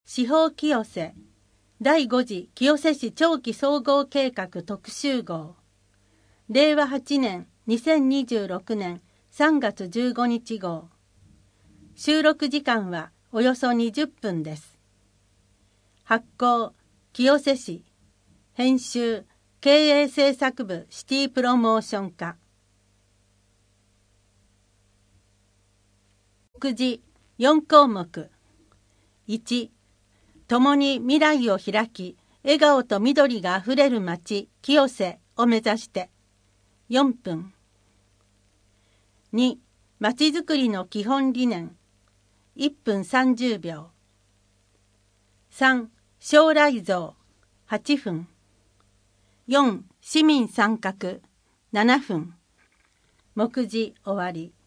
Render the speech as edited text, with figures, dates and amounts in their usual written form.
司法清瀬第5次清瀬市長期総合計画特集号令和8年2026年3月15日号収録時間はおよそ20分です。発行清瀬市編集経営政策部シティプロモーション課目次4項目1共に未来を開き笑顔と緑があふれる街清瀬を目指して4分2まちづくりの基本理念1分30秒3将来像8分4市民参画7分目次終わり。